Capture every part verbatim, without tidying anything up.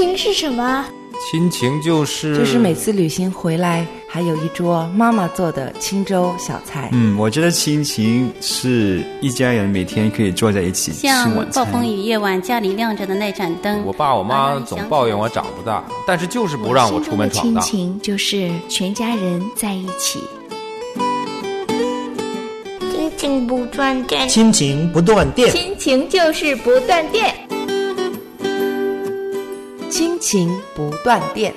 情是什么？ 亲情就是就是每次旅行回来还有一桌妈妈做的清粥小菜。 嗯，我觉得亲情是一家人每天可以坐在一起吃晚餐。 像暴风雨夜晚家里亮着的那盏灯， 我爸我妈总抱怨我长不大，但是就是不让我出门闯荡。 亲情就是全家人在一起。 亲情不断电， 亲情不断电， 亲情就是不断电， 亲情不断电。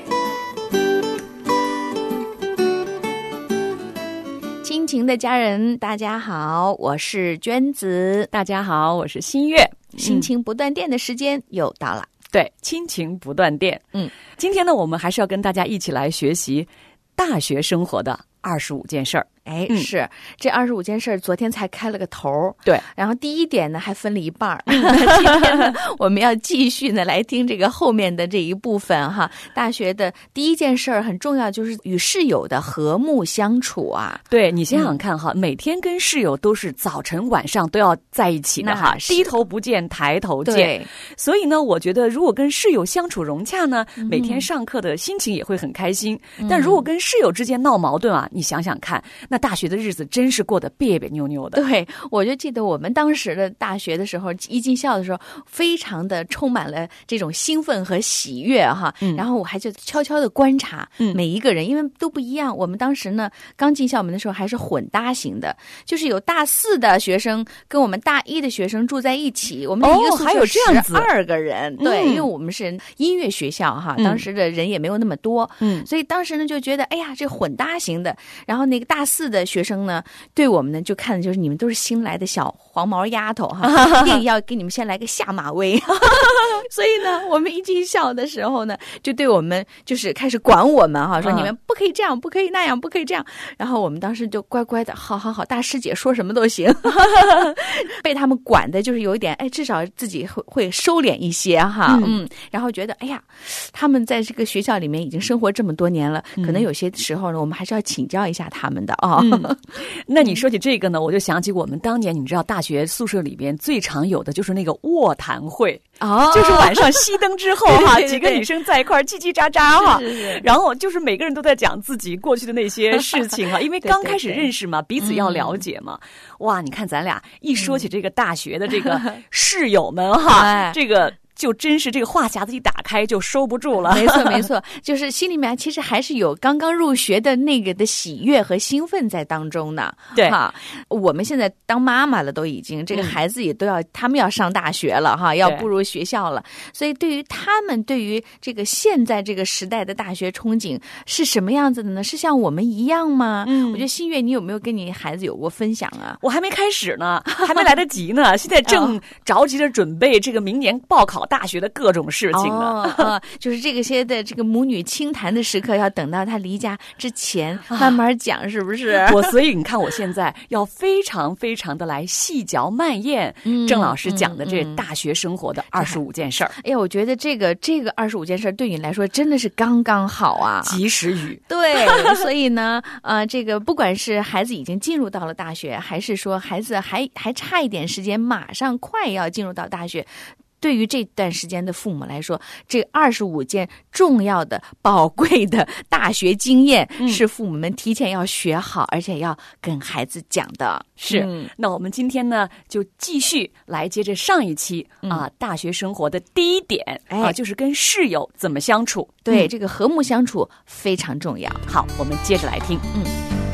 亲情的家人大家好，我是娟子。 大家好，我是新月。 亲情不断电的时间又到了。 对，亲情不断电。嗯，今天呢，我们还是要跟大家一起来学习大学生活的二十五件事儿。 哎，嗯、是这二十五件事儿，昨天才开了个头。 对， 然后第一点呢还分了一半儿。今天呢，我们要继续呢来听这个后面的这一部分哈。大学的第一件事儿很重要，就是与室友的和睦相处啊。 对，你想想看哈，嗯、每天跟室友都是早晨晚上都要在一起的哈，低头不见抬头见。 对， 所以呢，我觉得如果跟室友相处融洽呢，嗯、每天上课的心情也会很开心。嗯、但如果跟室友之间闹矛盾啊，你想想看，那大学的日子真是过得别别扭扭的。 对，我就记得我们当时的大学的时候，一进校的时候，非常的充满了这种兴奋和喜悦哈。嗯、然后我还就悄悄的观察每一个人，嗯、因为都不一样。我们当时呢，刚进校门的时候还是混搭型的，就是有大四的学生跟我们大一的学生住在一起，我们一个宿舍十二个人。对，嗯、因为我们是音乐学校哈，当时的人也没有那么多，嗯，所以当时呢就觉得，哎呀，这混搭型的。然后那个大四的学生呢，对我们呢就看的就是你们都是新来的小黄毛丫头哈，一定要给你们先来个下马威。所以呢，我们一进校的时候呢，就对我们就是开始管我们哈，说你们不可以这样，不可以那样，不可以这样。然后我们当时就乖乖的，好好好，大师姐说什么都行。被他们管的就是有一点，哎，至少自己会会收敛一些哈，嗯, 嗯，然后觉得哎呀，他们在这个学校里面已经生活这么多年了，可能有些时候呢，我们还是要请教一下他们的啊。哦嗯、那你说起这个呢，我就想起我们当年，你知道大学宿舍里边最常有的就是那个卧谈会。哦，就是晚上熄灯之后哈，几个女生在一块儿叽叽喳喳哈，是是是，然后就是每个人都在讲自己过去的那些事情哈，因为刚开始认识嘛，对对对，彼此要了解嘛。嗯、哇，你看咱俩一说起这个大学的这个室友们哈，嗯、这个。就真是这个话匣子一打开就收不住了。 没错没错，就是心里面其实还是有刚刚入学的那个的喜悦和兴奋在当中呢。 对哈，我们现在当妈妈了，都已经这个孩子也都要、嗯、他们要上大学了哈，要步入学校了。所以对于他们，对于这个现在这个时代的大学憧憬是什么样子的呢？是像我们一样吗？嗯，我觉得新月，你有没有跟你孩子有过分享啊？ 我还没开始呢，还没来得及呢，现在正着急着准备这个明年报考大学的各种事情呢。 哦啊、就是这个些的这个母女轻谈的时刻，要等到他离家之前慢慢讲，是不是？ 我所以你看，我现在要非常非常的来细嚼慢咽郑老师讲的这大学生活的二十五件事儿。 哎呀，我觉得这个这个二十五件事对你来说真的是刚刚好啊， 及时雨。 对，所以呢，呃，这个不管是孩子已经进入到了大学，还是说孩子还还差一点时间，马上快要进入到大学。对于这段时间的父母来说，这二十五件重要的、宝贵的大学经验，嗯、是父母们提前要学好，而且要跟孩子讲的。 是，嗯、那我们今天呢，就继续来接着上一期、嗯、啊，大学生活的第一点、哎、啊，就是跟室友怎么相处。 对， 嗯、 这个和睦相处非常重要。 好，我们接着来听。嗯。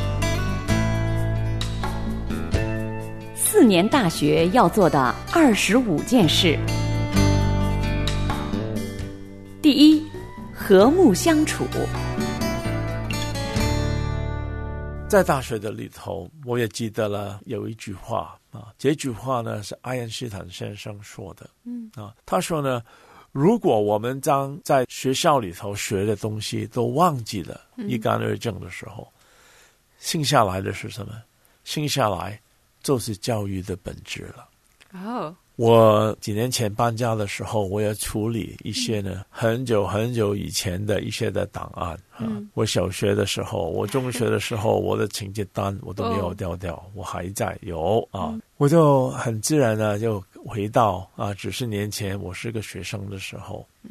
四年大学要做的二十五件事。第一，和睦相处。 在大学的里头，我也记得了有一句话啊，这句话呢是爱因斯坦先生说的。嗯啊，他说呢，如果我们将在学校里头学的东西都忘记了、嗯、一干二净的时候，剩下来的是什么？剩下来就是教育的本质了。哦。我几年前搬家的时候，我要处理一些呢、嗯、很久很久以前的一些的档案、嗯啊、我小学的时候，我中学的时候，我的成绩单我都没有掉掉、哦、我还在有啊、嗯，我就很自然的就回到啊，只是年前我是个学生的时候，嗯，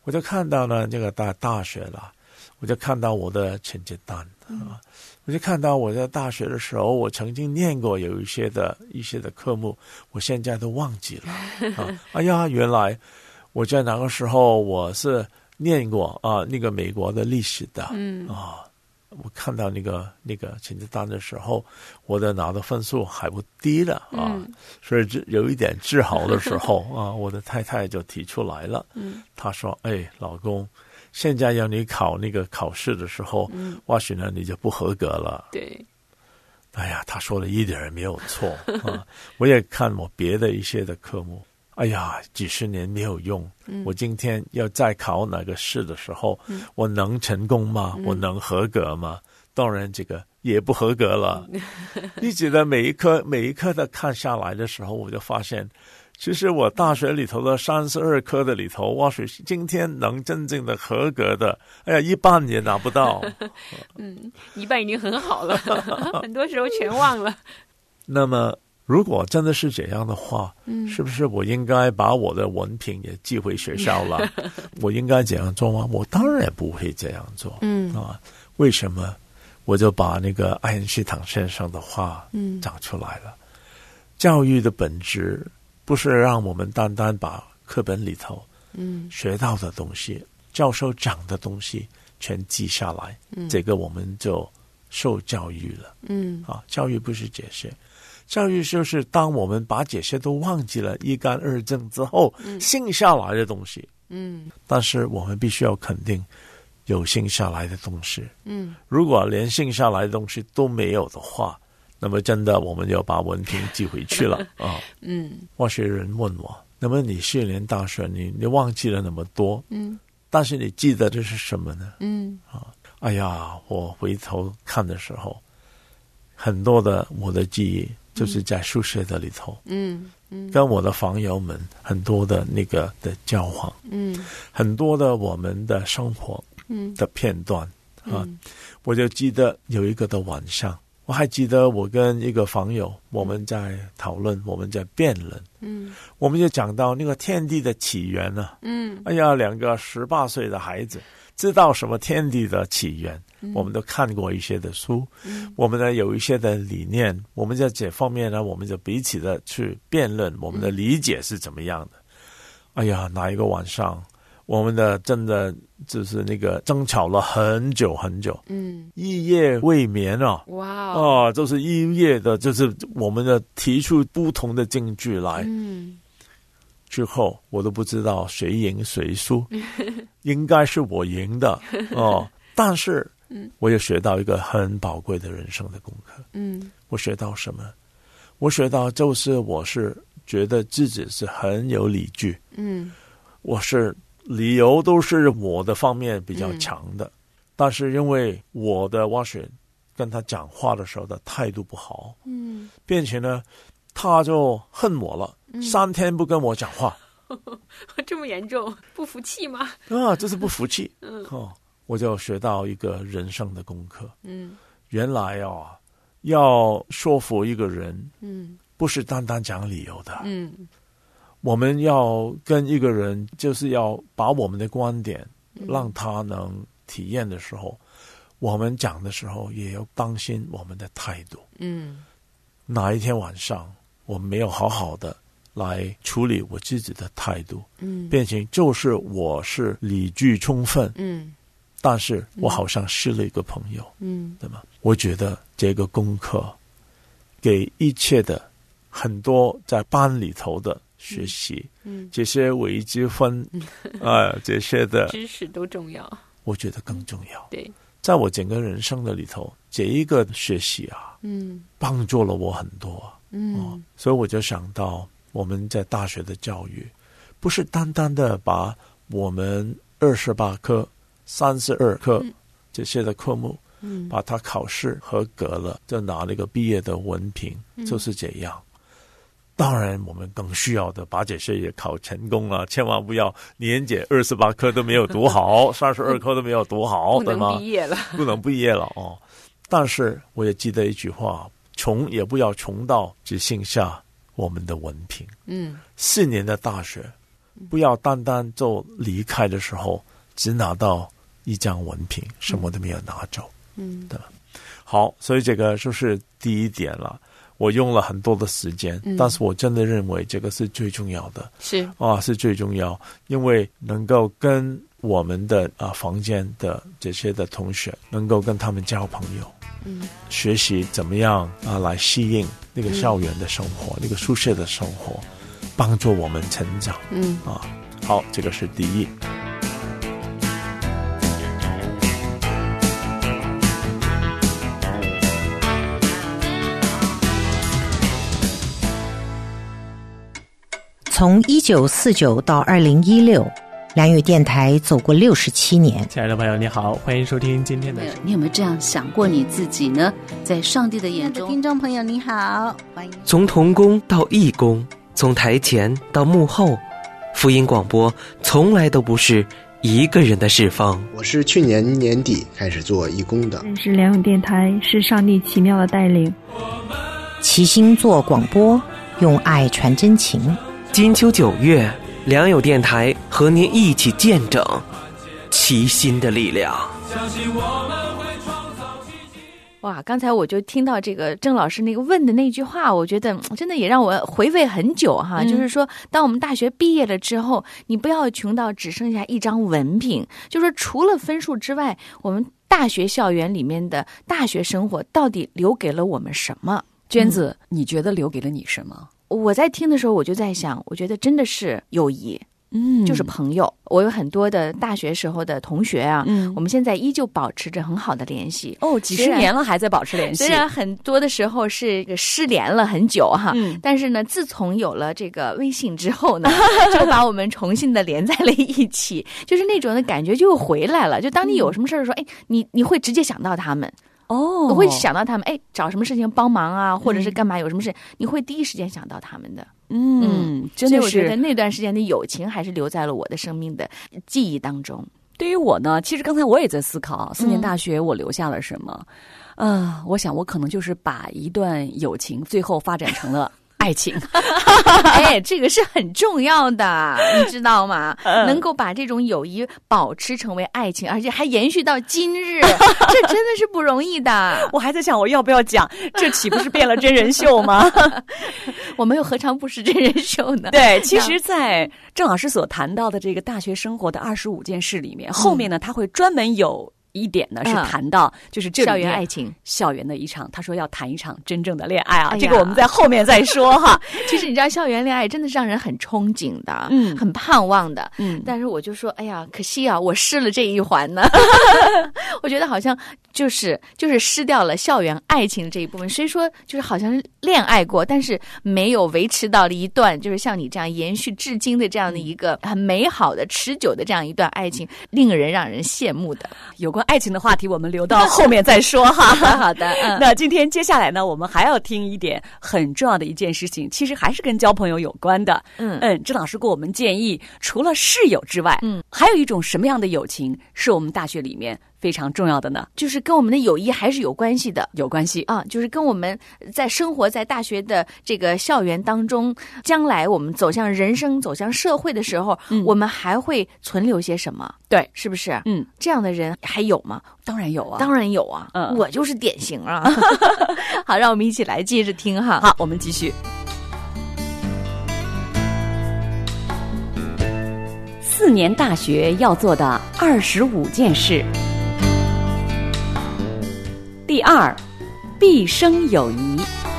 我就看到呢这个大大学了，我就看到我的成绩单、嗯、啊，我就看到我在大学的时候我曾经念过有一些的一些的科目，我现在都忘记了啊！哎呀，原来我在那个时候我是念过啊那个美国的历史的，嗯啊，我看到那个那个成绩单的时候，我的拿的分数还不低了啊，嗯、所以有一点自豪的时候啊，我的太太就提出来了，嗯，她说：“哎，老公。”现在要你考那个考试的时候，嗯，或许呢你就不合格了。 对， 哎呀，他说的一点也没有错啊！我也看我别的一些的科目，哎呀，几十年没有用。嗯、我今天要再考哪个试的时候，嗯、我能成功吗？嗯、我能合格吗？当然，这个也不合格了。一直的每一科每一科的看下来的时候，我就发现。其实我大学里头的三十二科的里头，或许今天能真正的合格的，哎呀，一半也拿不到。 嗯，一半已经很好了，很多时候全忘了。 那么，如果真的是这样的话，嗯，是不是我应该把我的文凭也寄回学校了？我应该这样做吗？我当然不会这样做。嗯啊，为什么？我就把那个爱因斯坦先生的话嗯讲出来了。教育的本质。不是让我们单单把课本里头嗯学到的东西、嗯、教授讲的东西全记下来，嗯，这个我们就受教育了，嗯啊，教育不是这些，教育就是当我们把这些都忘记了一干二净之后，嗯，剩下来的东西，嗯，但是我们必须要肯定有剩下来的东西，嗯，如果连剩下来的东西都没有的话。那么真的我们要把文凭寄回去了啊！嗯，或许人问我，那么你四年大学，你你忘记了那么多，嗯，但是你记得的是什么呢？嗯啊，哎呀，我回头看的时候，很多的我的记忆就是在宿舍的里头，嗯嗯，跟我的房友们很多的那个的交往，嗯，很多的我们的生活，嗯的片段啊，嗯、我就记得有一个的晚上。我还记得我跟一个房友，我们在讨论，我们在辩论，嗯，我们就讲到那个天地的起源呢、啊，嗯，哎呀，两个十八岁的孩子知道什么天地的起源，嗯、我们都看过一些的书，嗯，我们呢有一些的理念，我们在这方面呢，我们就彼此的去辩论，我们的理解是怎么样的。哎呀，哪一个晚上？我们的真的就是那个争吵了很久很久，嗯，一夜未眠啊，哇哦，啊，就是一夜的，就是我们的提出不同的证据来，嗯，之后我都不知道谁赢谁输，应该是我赢的哦，但是，嗯，我也学到一个很宝贵的人生的功课，嗯，我学到什么？我学到就是我是觉得自己是很有理据，嗯，我是。理由都是我的方面比较强的，嗯、但是因为我的挖选跟他讲话的时候的态度不好，嗯，并且呢，他就恨我了，嗯、三天不跟我讲话， 这么严重，不服气吗？ 啊，这是不服气，嗯，哦，我就学到一个人生的功课，嗯，原来啊，要说服一个人，嗯，不是单单讲理由的，嗯。我们要跟一个人，就是要把我们的观点让他能体验的时候，嗯、我们讲的时候也要当心我们的态度。嗯，哪一天晚上我没有好好的来处理我自己的态度，嗯，变成就是我是理据充分，嗯，但是我好像失了一个朋友，嗯，对吗？我觉得这个功课给一切的很多在班里头的。学习，嗯，这些微积分，啊、呃，这些的知识都重要， 我觉得更重要。 对， 在我整个人生的里头，这一个学习啊，嗯，帮助了我很多，嗯、哦，所以我就想到我们在大学的教育，不是单单的把我们二十八科、三十二科这些的科目，嗯，把它考试合格了，就拿了一个毕业的文凭，嗯、就是这样。当然我们更需要的把这些也考成功了，千万不要连这二十八科都没有读好，三十二科都没有读好，对吗？ 不能毕业了， 不能毕业了哦。但是我也记得一句话，穷也不要穷到只剩下我们的文凭。嗯，四年的大学不要单单就离开的时候只拿到一张文凭，什么都没有拿走。嗯，对吧？好，所以这个就是第一点了。我用了很多的时间，嗯、但是我真的认为这个是最重要的， 是啊，是最重要，因为能够跟我们的啊房间的这些的同学，能够跟他们交朋友，嗯，学习怎么样啊来适应那个校园的生活，嗯、那个宿舍的生活，帮助我们成长，嗯啊，好，这个是第一。 从一九四九到二零一六，良友电台走过六十七年。 亲爱的朋友，你好，欢迎收听今天的。 你有没有这样想过你自己呢？在上帝的眼中，听众朋友你好，欢迎。 从同工到义工，从台前到幕后，福音广播从来都不是一个人的释放。 我是去年年底开始做义工的。 认识良友电台是上帝奇妙的带领。 齐心做广播，用爱传真情。 金秋九月，良友电台和您一起见证齐心的力量。 哇，刚才我就听到这个郑老师那个问的那句话，我觉得真的也让我回味很久哈、嗯。就是说，当我们大学毕业了之后，你不要穷到只剩下一张文凭，就是说除了分数之外，我们大学校园里面的大学生活到底留给了我们什么？ 娟子，嗯、你觉得留给了你什么？ 我在听的时候，我就在想，我觉得真的是友谊，嗯，就是朋友。我有很多的大学时候的同学啊，嗯，我们现在依旧保持着很好的联系。 哦，几十年了还在保持联系。 虽然很多的时候是失联了很久哈，嗯，但是呢，自从有了这个微信之后呢，就把我们重新的连在了一起，就是那种的感觉就回来了。就当你有什么事儿说，哎，你你会直接想到他们。哦，我会想到他们，哎，找什么事情帮忙啊，或者是干嘛，有什么事，你会第一时间想到他们的。 嗯，嗯真的是。 所以我觉得那段时间的友情还是留在了我的生命的记忆当中。 对于我呢，其实刚才我也在思考，四年大学我留下了什么？嗯、呃，我想我可能就是把一段友情最后发展成了爱情。 哎，这个是很重要的，你知道吗？嗯、能够把这种友谊保持成为爱情，而且还延续到今日，这真的是不容易的。 我还在想我要不要讲，这岂不是变了真人秀吗？ 我们又何尝不是真人秀呢？ 对，其实在郑老师所谈到的这个大学生活的二十五件事里面，嗯、后面呢他会专门有一点呢是谈到就是这校园爱情， 校园的一场，他说要谈一场真正的恋爱啊，哎、这个我们在后面再说哈。 其实你知道，校园恋爱真的是让人很憧憬的，嗯，很盼望的，嗯。但是我就说，哎呀，可惜啊，我失了这一环呢。我觉得好像就是就是失掉了校园爱情这一部分。虽说就是好像恋爱过，但是没有维持到了一段就是像你这样延续至今的这样的一个很美好的、持久的这样一段爱情，令人让人羡慕的。 有关爱情的话题我们留到后面再说哈。 好的，嗯， 那今天接下来呢，我们还要听一点很重要的一件事情，其实还是跟交朋友有关的。嗯嗯，郑老师给我们建议，除了室友之外，嗯，还有一种什么样的友情是我们大学里面非常重要的呢？ 就是跟我们的友谊还是有关系的， 有关系啊，就是跟我们在生活在大学的这个校园当中，将来我们走向人生、走向社会的时候，嗯、我们还会存留些什么？ 对， 是不是？嗯，这样的人还有吗？ 当然有啊， 当然有啊，嗯，我就是典型啊。好，让我们一起来接着听哈。 好，我们继续。四年大学要做的二十五件事。第二，毕生友谊。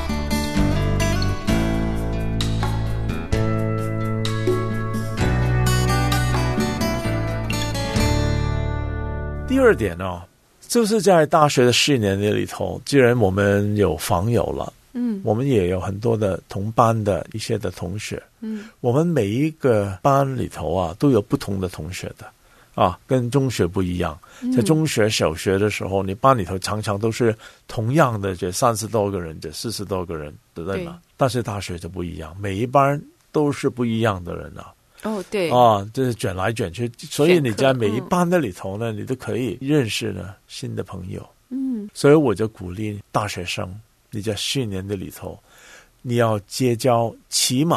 第二点呢、哦，就是在大学的四年里头，既然我们有房友了，嗯，我们也有很多的同班的一些的同学，嗯，我们每一个班里头啊都有不同的同学的，啊，跟中学不一样。在中学、小学的时候，你班里头常常都是同样的，这三十多个人，这四十多个人，对不对嘛？但是大学就不一样，每一班都是不一样的人啊。 哦，对啊，就是卷来卷去，所以你在每一班的里头呢，嗯、你都可以认识呢新的朋友。嗯，所以我就鼓励大学生，你在四年的里头，你要结交起码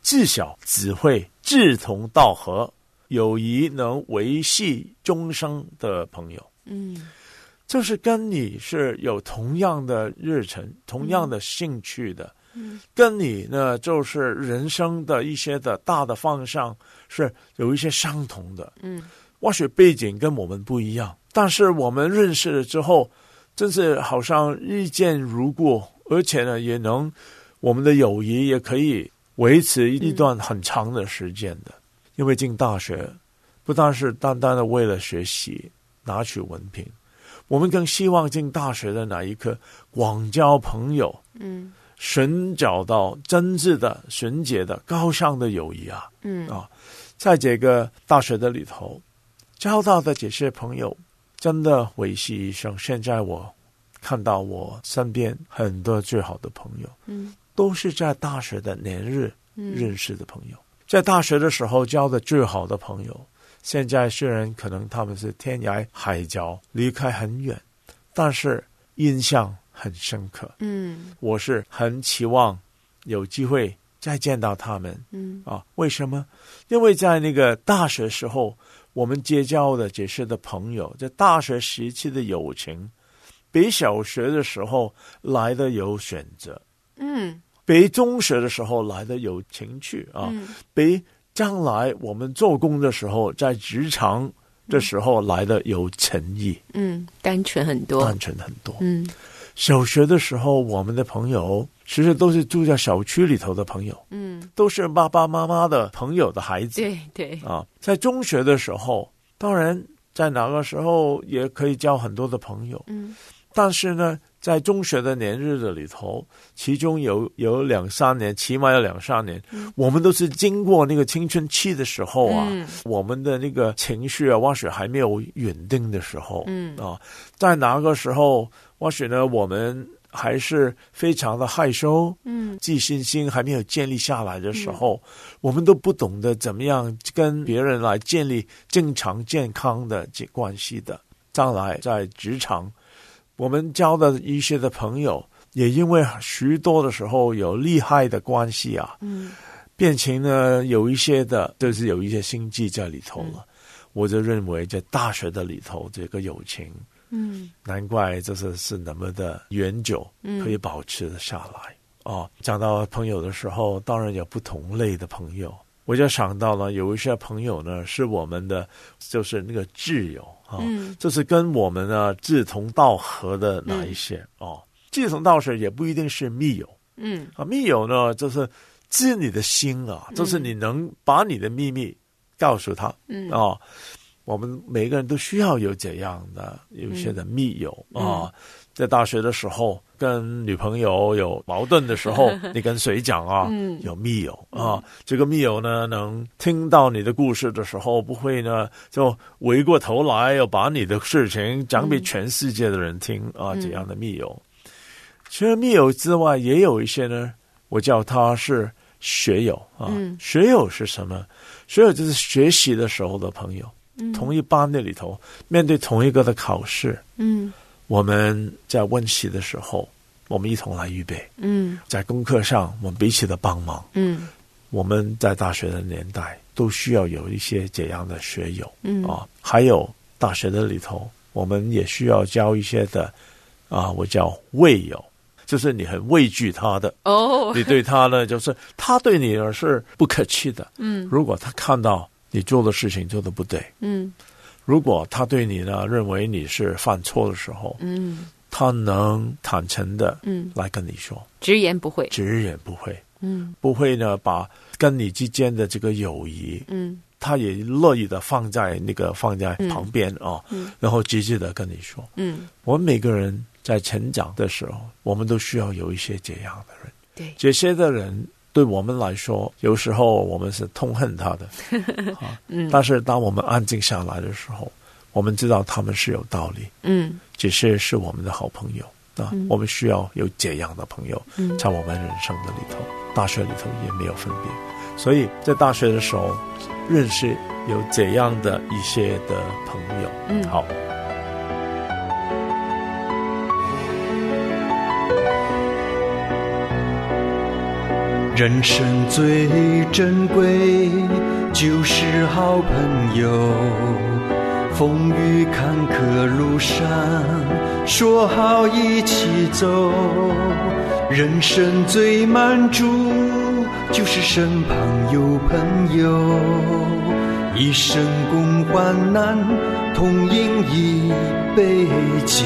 至少只会志同道合，友谊能维系终生的朋友。 嗯， 就是跟你是有同样的热忱、同样的兴趣的，嗯，跟你呢就是人生的一些的大的方向是有一些相同的， 嗯， 或许背景跟我们不一样，但是我们认识了之后，真是好像日渐如故，而且呢，也能我们的友谊也可以维持一段很长的时间的。嗯、因为进大学不但是单单的为了学习拿取文凭，我们更希望进大学的那一刻广交朋友， 嗯， 寻找到真挚的、纯洁的、高尚的友谊啊， 嗯啊，在这个大学的里头交到的这些朋友，真的维系一生。现在我看到我身边很多最好的朋友， 嗯， 都是在大学的年日认识的朋友，嗯、在大学的时候交的最好的朋友。现在虽然可能他们是天涯海角，离开很远，但是印象很深刻。 嗯， 我是很期望有机会再见到他们。 嗯啊，为什么？因为在那个大学时候，我们结交的这些的朋友，在大学时期的友情，比小学的时候来的有选择。 嗯， 比中学的时候来的有情趣啊， 嗯、 比将来我们做工的时候，在职场的时候来的有诚意， 嗯，单纯很多， 单纯很多。 嗯， 小学的时候，我们的朋友其实都是住在小区里头的朋友， 嗯， 都是爸爸妈妈的朋友的孩子， 对对啊。在中学的时候，当然在哪个时候也可以交很多的朋友， 嗯， 但是呢。在中学的年日的里头，其中有有两三年，起码有两三年，嗯、我们都是经过那个青春期的时候啊， 嗯、 我们的那个情绪啊，或许还没有稳定的时候， 嗯啊，在哪个时候，或许呢，我们还是非常的害羞， 嗯， 自信心还没有建立下来的时候，嗯、我们都不懂得怎么样跟别人来建立正常健康的关系的。将来在职场。我们交的一些的朋友，也因为许多的时候有利害的关系啊， 嗯， 变成呢有一些的，就是有一些心计在里头了。嗯、我就认为在大学的里头，这个友情， 嗯， 难怪就是是那么的远久，可以保持下来。嗯、哦，讲到朋友的时候，当然有不同类的朋友。我就想到了有一些朋友呢，是我们的就是那个挚友啊， 嗯， 就是跟我们呢志同道合的那一些、嗯、哦，志同道合也不一定是密友， 嗯啊，密友呢就是知你的心啊，嗯、就是你能把你的秘密告诉他， 嗯啊、哦，我们每个人都需要有这样的有一些的密友啊、 嗯哦，在大学的时候。跟女朋友有矛盾的时候，你跟谁讲啊？ 嗯、 有密友啊，嗯、这个密友呢，能听到你的故事的时候，不会呢就回过头来要把你的事情讲给全世界的人听、嗯、啊。这样的密友，除了密友之外，也有一些呢，我叫他是学友啊。 嗯、 学友是什么？学友就是学习的时候的朋友， 嗯、 同一班的里头，面对同一个的考试， 嗯。 我们在温习的时候，我们一同来预备。 嗯， 在功课上，我们彼此的帮忙。 嗯， 我们在大学的年代都需要有一些这样的学友。 嗯啊，还有大学的里头，我们也需要交一些的啊，我叫畏友，就是你很畏惧他的。 哦， 你对他呢，就是他对你是不客气的。 嗯， 如果他看到你做的事情做的不对， 嗯。 如果他对你呢认为你是犯错的时候， 嗯， 他能坦诚的嗯来跟你说， 直言不讳， 直言不讳， 嗯， 不会呢把跟你之间的这个友谊， 嗯， 他也乐意的放在那个放在旁边、 嗯、 啊， 嗯， 然后直接的跟你说， 嗯， 我们每个人在成长的时候，我们都需要有一些这样的人， 对， 这些的人。对我们来说，有时候我们是痛恨他的，啊嗯， 但是当我们安静下来的时候，我们知道他们是有道理， 嗯， 只是是我们的好朋友啊、 嗯， 我们需要有这样的朋友， 嗯， 在我们人生的里头，大学里头也没有分别，所以在大学的时候认识有这样的一些的朋友， 嗯， 好。 人生最珍贵就是好朋友，风雨坎坷路上说好一起走，人生最满足就是身旁有朋友，一生共患难，同饮一杯酒。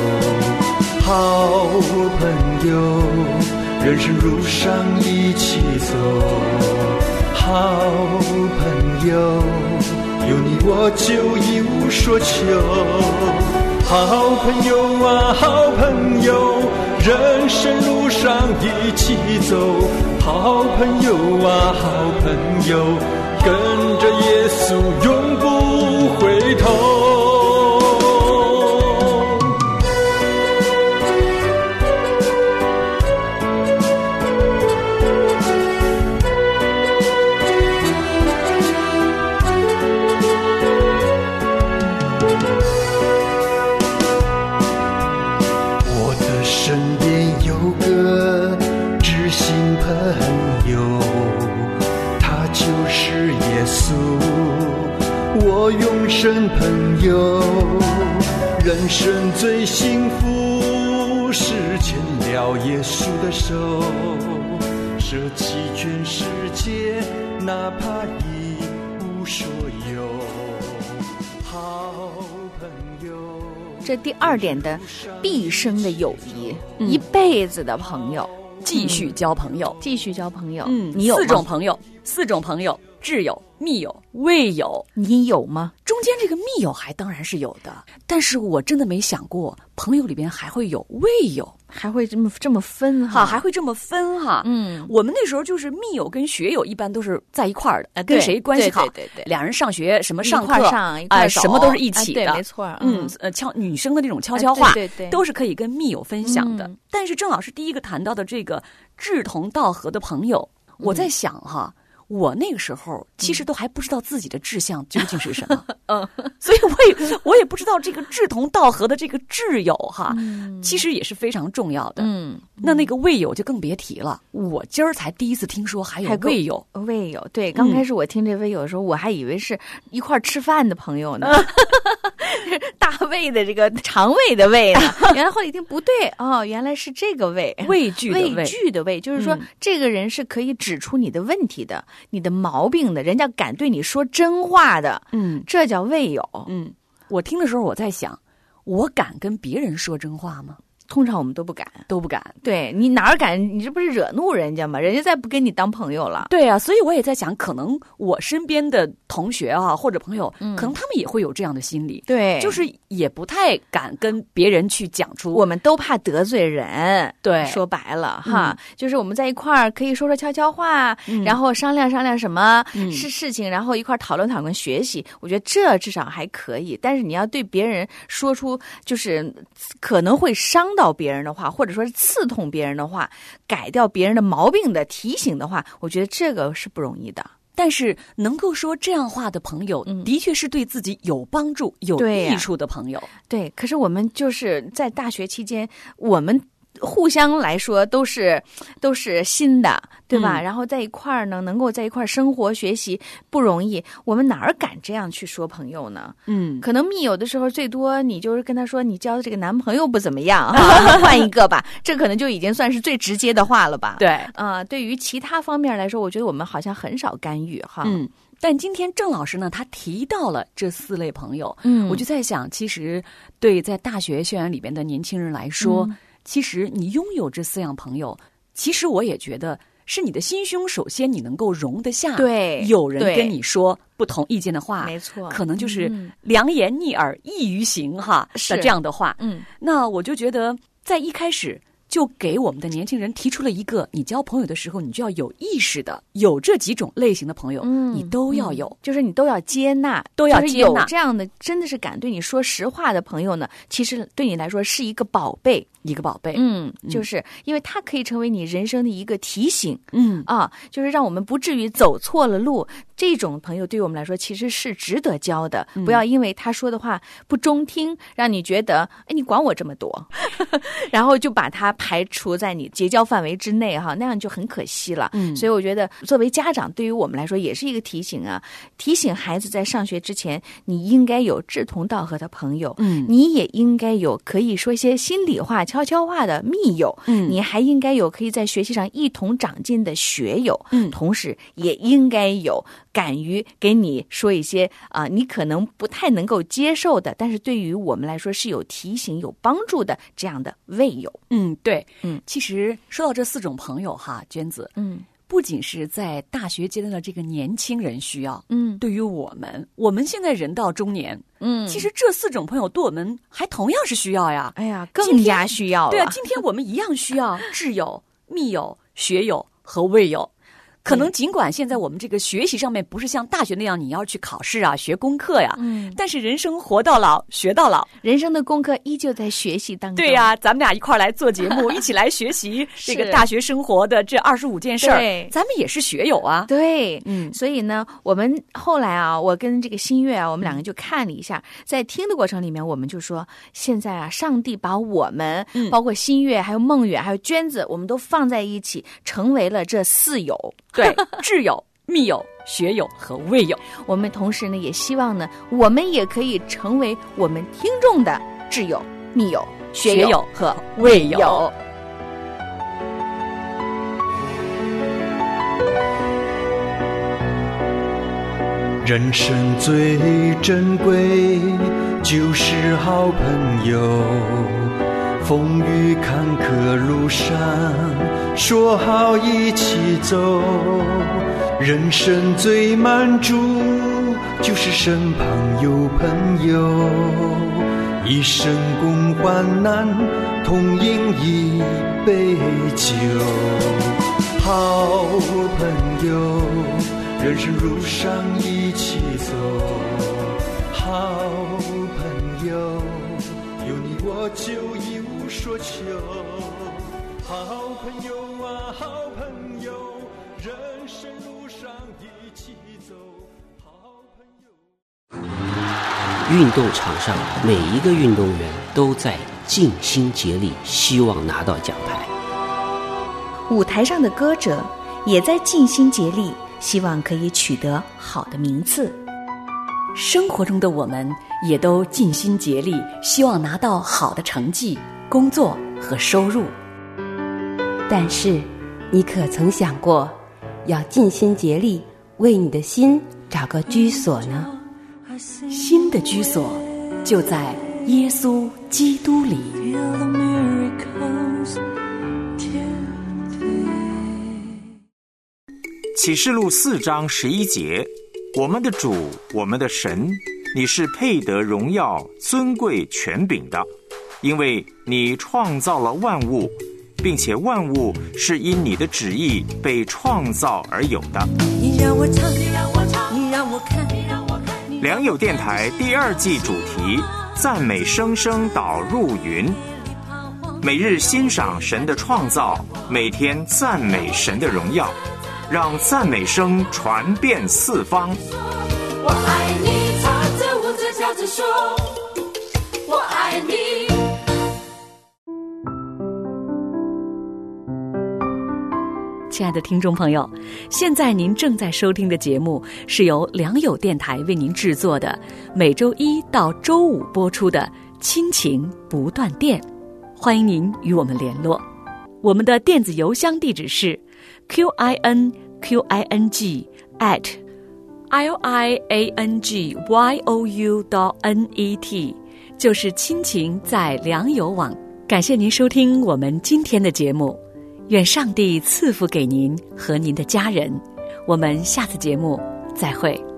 好朋友，人生路上一起走，好朋友，有你我就一无所求。好朋友啊好朋友，人生路上一起走，好朋友啊好朋友，跟着耶稣永不回头。我永生朋友，人生最幸福是牵了耶稣的手，舍弃全世界，哪怕一无所有。好朋友， 这第二点的毕生的友谊、嗯、一辈子的朋友， 继续交朋友、 嗯、继续交朋友。 嗯， 你有四种朋友，四种朋友：挚友、密友、未友。 你有吗？ 中间这个密友还当然是有的，但是我真的没想过朋友里边还会有未友， 还会这么这么分哈， 还会这么分哈。 嗯， 我们那时候就是密友跟学友一般都是在一块儿的，呃、跟谁关系好， 对对 对, 对， 两人上学什么上课一块上一块呃、什么都是一起的， 啊、对，没错。 嗯，呃，悄女生的那种悄悄话， 啊、对, 对对， 都是可以跟密友分享的。 嗯、 但是郑老师第一个谈到的这个志同道合的朋友，嗯、我在想哈。我那个时候其实都还不知道自己的志向究竟是什么，嗯，所以我也我也不知道这个志同道合的这个挚友哈，嗯、其实也是非常重要的。 嗯， 那那个未友就更别提了。我今儿才第一次听说还有未友， 未友对，刚开始我听这未友的时候，嗯、我还以为是一块吃饭的朋友呢，大胃的这个肠胃的胃呢，原来后来一听不对哦，原来是这个胃， 畏惧的畏， 畏惧的畏，就是说、嗯、这个人是可以指出你的问题的。你的毛病的，人家敢对你说真话的， 嗯， 这叫未友。 嗯，我听的时候我在想，我敢跟别人说真话吗？ 通常我们都不敢， 都不敢。 对，你哪儿敢？你这不是惹怒人家吗？人家再不跟你当朋友了。 对啊，所以我也在想，可能我身边的同学啊或者朋友，嗯、可能他们也会有这样的心理。 对， 就是也不太敢跟别人去讲出， 我们都怕得罪人。 对， 说白了哈，嗯、就是我们在一块儿可以说说悄悄话，嗯、然后商量商量什么、嗯、是事情，然后一块儿讨论讨论学习。我觉得这至少还可以。但是你要对别人说出就是可能会伤到别人的话，或者说是刺痛别人的话，改掉别人的毛病的提醒的话，我觉得这个是不容易的。 但是能够说这样话的朋友，嗯、的确是对自己有帮助、有益处的朋友。 对，对，可是我们就是在大学期间，我们互相来说都是都是新的，对吧？嗯、然后在一块儿呢，能够在一块儿生活学习不容易，我们哪儿敢这样去说朋友呢？ 嗯， 可能密友的时候，最多你就是跟他说你交的这个男朋友不怎么样，啊、换一个吧，这可能就已经算是最直接的话了吧？ 对， 啊、呃，对于其他方面来说，我觉得我们好像很少干预哈。 嗯。但今天郑老师呢，他提到了这四类朋友， 嗯， 我就在想，其实对在大学校园里边的年轻人来说，嗯、其实你拥有这四样朋友，其实我也觉得是你的心胸，首先你能够容得下， 对， 有人跟你说不同意见的话， 没错， 可能就是良言逆耳益于行哈的这样的话， 嗯， 那我就觉得在一开始。就给我们的年轻人提出了一个，你交朋友的时候，你就要有意识的，有这几种类型的朋友， 嗯， 你都要有， 嗯、就是你都要接纳， 都要接纳。 有这样的，真的是敢对你说实话的朋友呢，其实对你来说是一个宝贝， 一个宝贝。 嗯，就是因为它可以成为你人生的一个提醒， 嗯啊，就是让我们不至于走错了路。 这种朋友对于我们来说其实是值得交的， 嗯、 不要因为他说的话不中听，让你觉得哎，你管我这么多，然后就把他排除在你结交范围之内哈，那样就很可惜了。 嗯， 所以我觉得作为家长，对于我们来说也是一个提醒啊，提醒孩子在上学之前，你应该有志同道合的朋友， 嗯， 你也应该有可以说一些心里话、悄悄话的密友， 嗯， 你还应该有可以在学习上一同长进的学友， 嗯， 同时也应该有敢于给你说一些啊、呃，你可能不太能够接受的，但是对于我们来说是有提醒、有帮助的这样的位友。 嗯，对， 嗯， 其实说到这四种朋友哈，娟子， 嗯。 不仅是在大学阶段的这个年轻人需要， 嗯， 对于我们，我们现在人到中年， 嗯， 其实这四种朋友对我们还同样是需要呀。 哎呀，更加需要了。 对啊，今天我们一样需要挚友、密友、学友和位友。可能尽管现在我们这个学习上面不是像大学那样你要去考试啊、学功课呀， 嗯， 但是人生活到老学到老， 人生的功课依旧在学习当中。 对呀、啊，咱们俩一块儿来做节目，一起来学习这个大学生活的这二十五件事儿，咱们也是学友啊。 对， 嗯， 所以呢，我们后来啊，我跟这个新月啊，我们两个就看了一下，在听的过程里面，我们就说，现在啊，上帝把我们， 嗯、 包括新月、还有梦远、还有娟子，我们都放在一起，成为了这四友。 对，挚友、密友、学友和位友。 我们同时呢，也希望呢，我们也可以成为我们听众的挚友、密友、学友和位友。 人生最珍贵就是好朋友，风雨坎坷路上说好一起走，人生最满足就是身旁有朋友，一生共患难，同饮一杯酒。好朋友，人生路上一起走，好朋友，有你我就一无所求。好朋友啊，好朋友，人生路上一起走。好朋友。 运动场上每一个运动员都在尽心竭力，希望拿到奖牌。 舞台上的歌者也在尽心竭力，希望可以取得好的名次。 生活中的我们也都尽心竭力，希望拿到好的成绩、工作和收入。 但是，你可曾想过，要尽心竭力为你的心找个居所呢？ 心的居所就在耶稣基督里。 启示录四章十一节，我们的主，我们的神，你是配得荣耀、尊贵、权柄的，因为你创造了万物，并且万物是因你的旨意被创造而有的。 你让我唱，你让我唱，你让我看，你让我看。 良友电台第二季主题：赞美声声导入云。每日欣赏神的创造，每天赞美神的荣耀，让赞美声传遍四方。 我爱你，唱着舞着跳着说，我爱你。 亲爱的听众朋友，现在您正在收听的节目是由良友电台为您制作的，每周一到周五播出的亲情不断电。欢迎您与我们联络，我们的电子邮箱地址是 q i n q i n g at l i a n g y o u dot n e t， 就是亲情在良友网。感谢您收听我们今天的节目，愿上帝赐福给您和您的家人，我们下次节目再会。